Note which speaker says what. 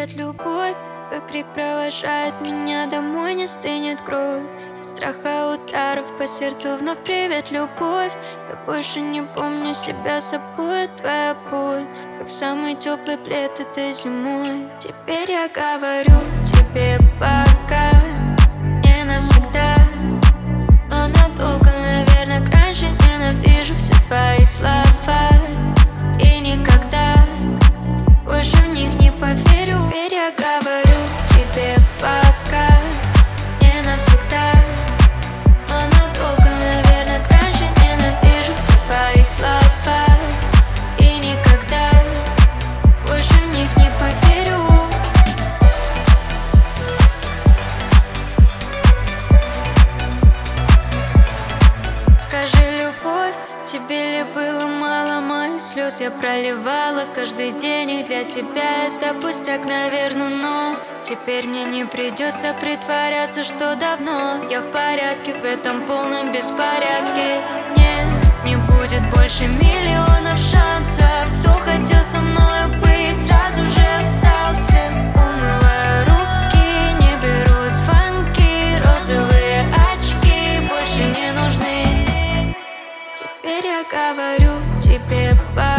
Speaker 1: привет, любовь. Твой крик провожает меня домой, не стынет кровь. От страха ударов по сердцу вновь привет, любовь. Я больше не помню себя собой, твоя боль как самый теплый плед этой зимой. Теперь я говорю тебе пока, не навсегда, но надолго, наверное, раньше. Ненавижу все твои слова и никогда больше в них не поверю. Теперь я говорю тебе пока, не навсегда, но надолго, наверное, раньше. Ненавижу все твои слова и никогда больше в них не поверю. Скажи, любовь, тебе ли было мало моих слез? Я проливала каждый день, и для тебя это пустяк, наверное, но теперь мне не придется притворяться, что давно я в порядке в этом полном беспорядке. Нет, не будет больше миллионов шансов. Кто хотел со мной быть, сразу же остался. Умываю руки, не беру звонки, розовые очки больше не нужны. Теперь я говорю тебе пока.